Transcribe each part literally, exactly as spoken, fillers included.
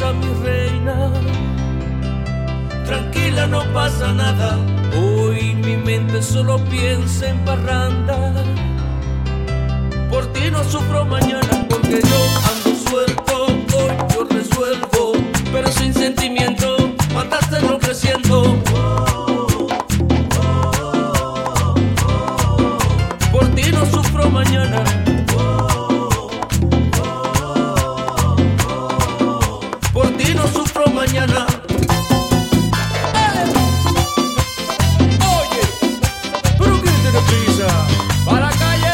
pasa, mi reina? Tranquila, no pasa nada. Hoy mi mente solo piensa en parranda. Por ti no sufro mañana, porque yo ando suelto. Hoy yo resuelvo, pero sin sentimiento. Mataste enloqueciendo. Por ti no sufro mañana. Por ti no sufro mañana. Oye, pero ¿quién tiene prisa? ¡Para la calle!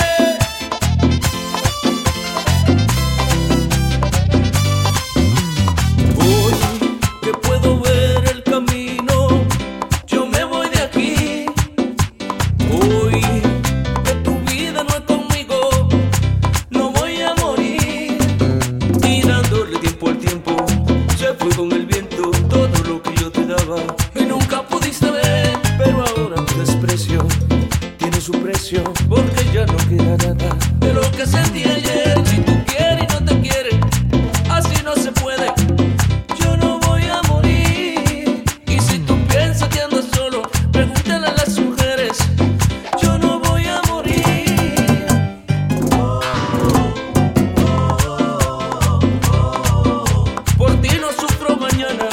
Hoy que puedo ver el camino, yo me voy de aquí. Hoy que tu vida no es conmigo, no voy a morir. Y dándole tiempo al tiempo, se fue con el viento todo lo que yo te daba. Y nunca pudiste ver, pero ahora tu desprecio tiene su precio, porque ya no queda nada de lo que sentí ayer. Si tú quieres y no te quieres, así no se puede. Yo no voy a morir. Y si tú piensas que andas solo, pregúntale a las mujeres. Yo no voy a morir. Por ti no sufro mañana.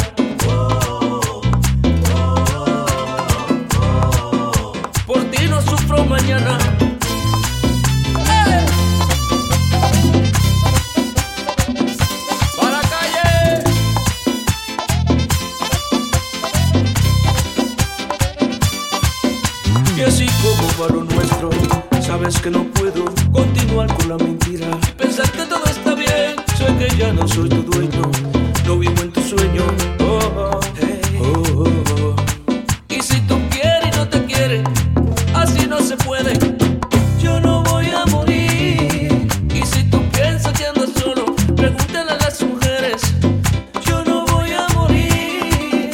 Por ti no sufro mañana. ¡Eh! ¡Para la calle! Y así como para lo nuestro, sabes que no puedo continuar con la mentira. Pensar que todo está bien, sé que ya no soy tu dueño, no vivo en tu sueño. Oh, oh, hey. oh, oh, oh. Y si tú quieres y no te quieres, así no se puede. Yo no voy a morir. Y si tú piensas que andas solo, pregúntale a las mujeres. Yo no voy a morir.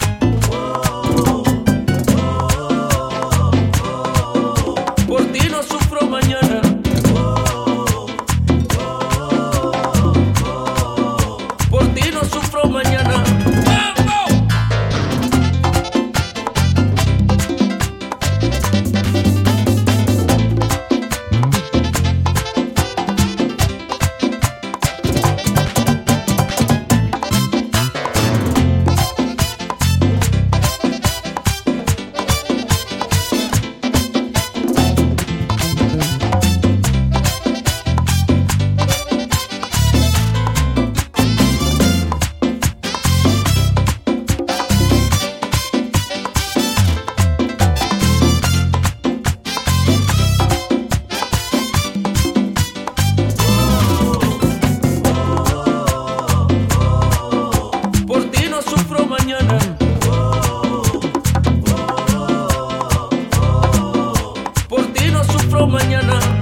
Por ti no sufro mañana. Por ti no sufro mañana. Por ti no sufro mañana. Por ti no sufro mañana.